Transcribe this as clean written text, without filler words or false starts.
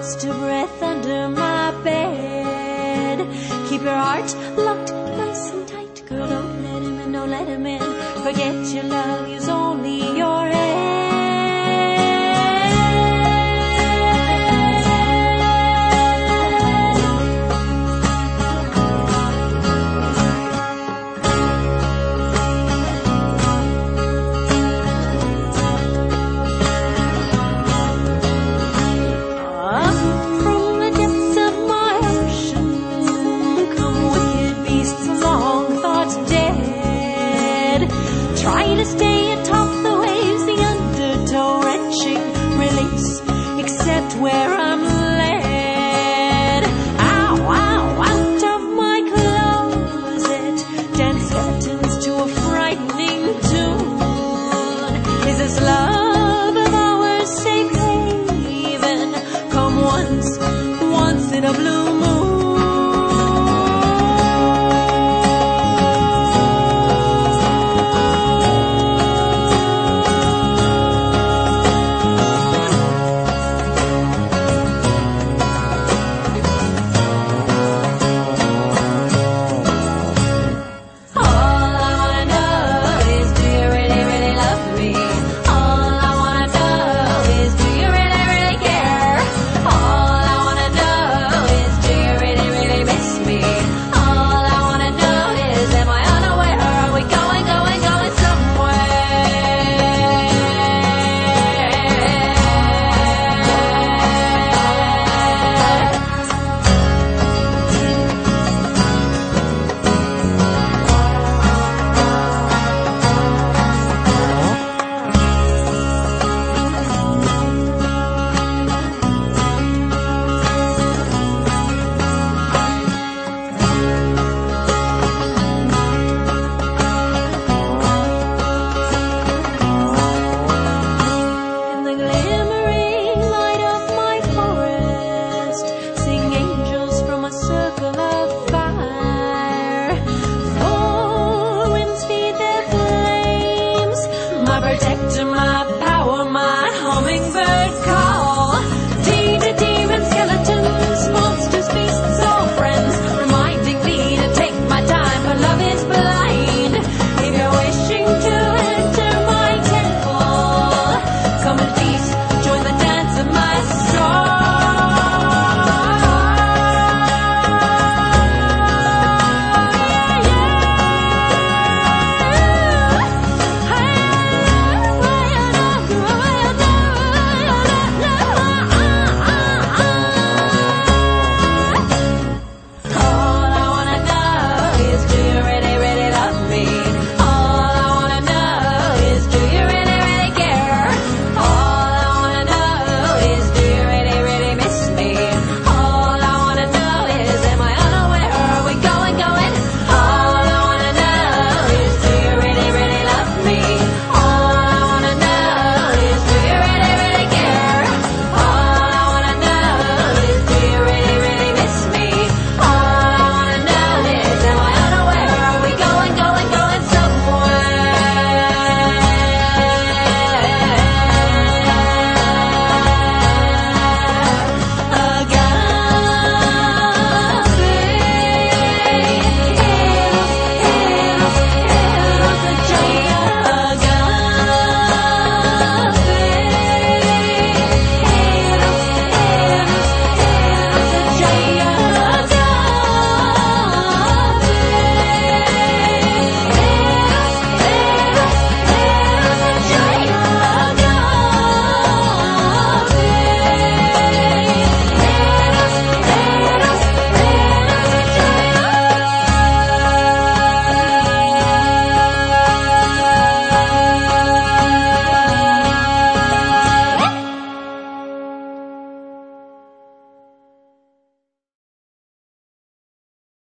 last breath under my bed. Keep your heart locked nice and tight, girl, don't let him in, don't let him in. Forget your love, use only your head. To stay atop the waves, the undertow wrenching release, except where I'm led. Ow, ow, out of my closet, dance skeletons to a frightening tune. Is this love of ours safe haven? Come once in a blue moon. Protector, my power, my hummingbird.